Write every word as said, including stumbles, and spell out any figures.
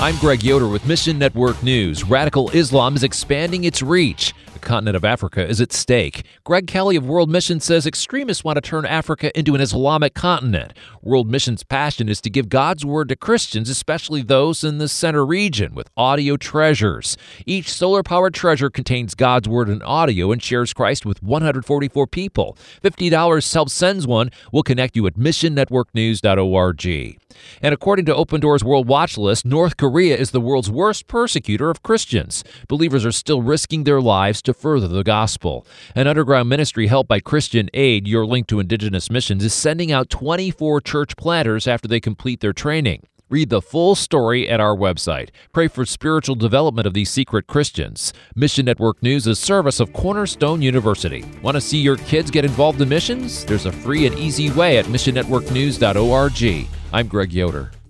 I'm Greg Yoder with Mission Network News. Radical Islam is expanding its reach. The continent of Africa is at stake. Greg Kelly of World Mission says extremists want to turn Africa into an Islamic continent. World Mission's passion is to give God's word to Christians, especially those in the center region, with audio treasures. Each solar-powered treasure contains God's word and audio and shares Christ with one hundred forty-four people. fifty dollars helps sends one. We'll connect you at mission network news dot org. And according to Open Doors World Watch List, North Korea is the world's worst persecutor of Christians. Believers are still risking their lives to further the gospel. An underground ministry helped by Christian Aid, your link to indigenous missions, is sending out twenty-four church planters after they complete their training. Read the full story at our website. Pray for spiritual development of these secret Christians. Mission Network News is a service of Cornerstone University. Want to see your kids get involved in missions? There's a free and easy way at mission network news dot org. I'm Greg Yoder.